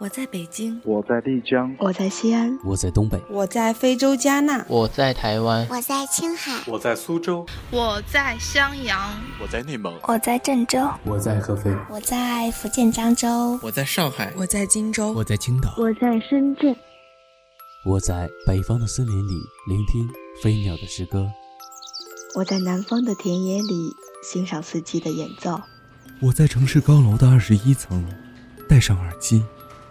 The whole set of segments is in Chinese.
我在北京， 我在丽江， 我在西安， 我在东北， 我在非洲加纳， 我在台湾， 我在青海， 我在苏州， 我在襄阳， 我在内蒙， 我在郑州， 我在合肥， 我在福建漳州， 我在上海， 我在荆州， 我在青岛， 我在深圳， 我在北方的森林里聆听飞鸟的诗歌， 我在南方的田野里欣赏四季的演奏， 我在城市高楼的21层戴上耳机。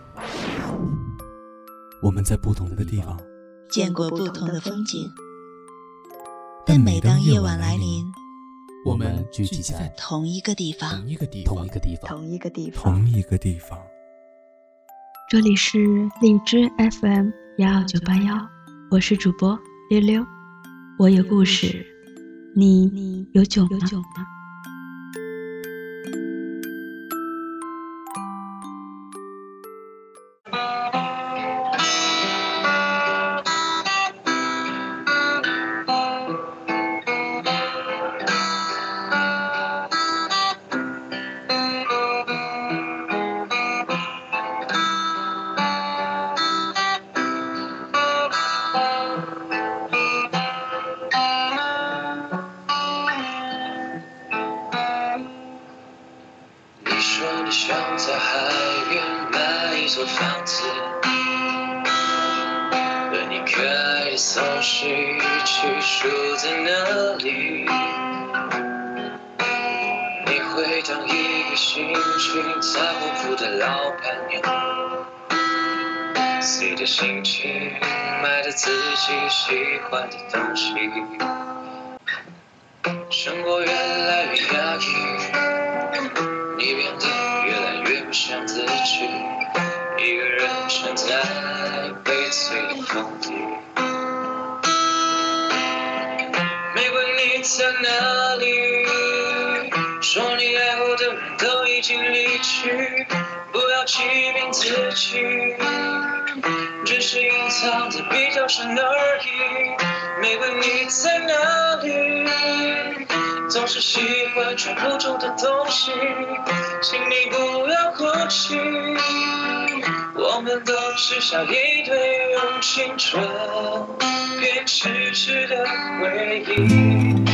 我们在不同的地方见过不同的风景，但每当夜晚来临， 我们聚集在同一个地方。 这里是荔枝 FM12981，我是主播溜溜，我有故事，你有酒吗？ 你想在海边买一座房子，和你可爱的松狮一起住在那里。你会当一个新军在活泼的老板娘，随着心情买着自己喜欢的东西。生活越来越压抑，你变得越来越不像自己，一个人站在悲催的风里。玫瑰你在哪里？说你爱我的人都已经离去，不要欺骗自己，只是隐藏的比较深而已。玫瑰你在哪里？总是喜欢传不中的东西，请你不要哭泣，我们都只差一堆用青春变痴痴的回忆。